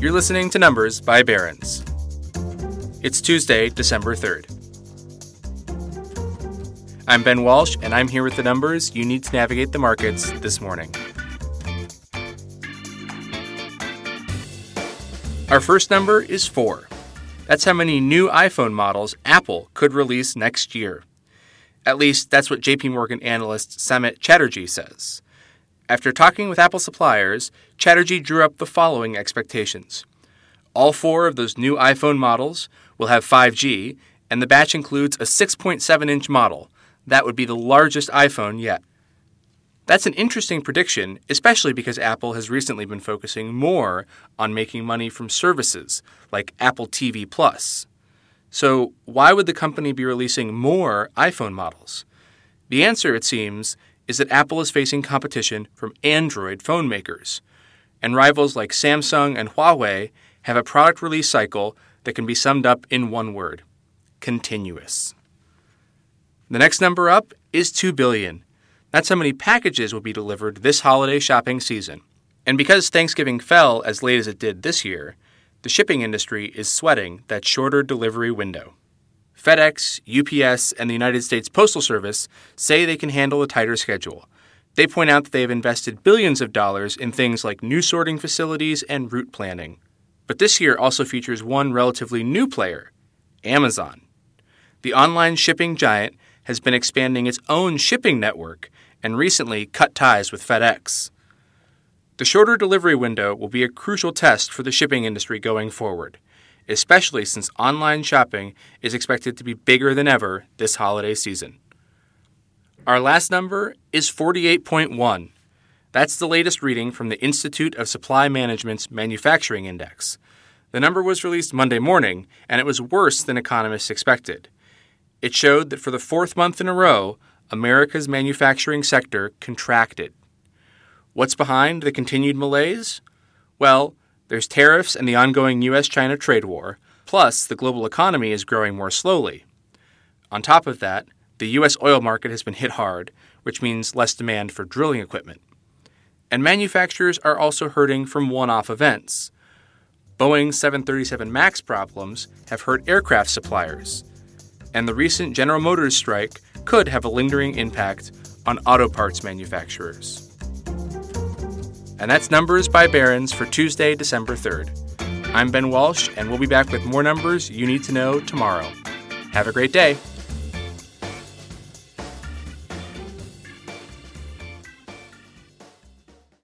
You're listening to Numbers by Barron's. It's Tuesday, December 3rd. I'm Ben Walsh, and I'm here with the numbers you need to navigate the markets this morning. Our first number is 4. That's how many new iPhone models Apple could release next year. At least, that's what JP Morgan analyst Samit Chatterjee says. After talking with Apple suppliers, Chatterjee drew up the following expectations. All 4 of those new iPhone models will have 5G, and the batch includes a 6.7-inch model. That would be the largest iPhone yet. That's an interesting prediction, especially because Apple has recently been focusing more on making money from services like Apple TV Plus. So why would the company be releasing more iPhone models? The answer, it seems, is that Apple is facing competition from Android phone makers, and rivals like Samsung and Huawei have a product release cycle that can be summed up in one word: continuous. The next number up is 2 billion. That's how many packages will be delivered this holiday shopping season. And because Thanksgiving fell as late as it did this year, the shipping industry is sweating that shorter delivery window. FedEx, UPS, and the United States Postal Service say they can handle a tighter schedule. They point out that they have invested billions of dollars in things like new sorting facilities and route planning. But this year also features one relatively new player, Amazon. The online shipping giant has been expanding its own shipping network and recently cut ties with FedEx. The shorter delivery window will be a crucial test for the shipping industry going forward, especially since online shopping is expected to be bigger than ever this holiday season. Our last number is 48.1. That's the latest reading from the Institute of Supply Management's Manufacturing Index. The number was released Monday morning, and it was worse than economists expected. It showed that for the 4th month in a row, America's manufacturing sector contracted. What's behind the continued malaise? Well, there's tariffs and the ongoing U.S.-China trade war, plus the global economy is growing more slowly. On top of that, the U.S. oil market has been hit hard, which means less demand for drilling equipment. And manufacturers are also hurting from one-off events. Boeing's 737 MAX problems have hurt aircraft suppliers, and the recent General Motors strike could have a lingering impact on auto parts manufacturers. And that's Numbers by Barron's for Tuesday, December 3rd. I'm Ben Walsh, and we'll be back with more numbers you need to know tomorrow. Have a great day.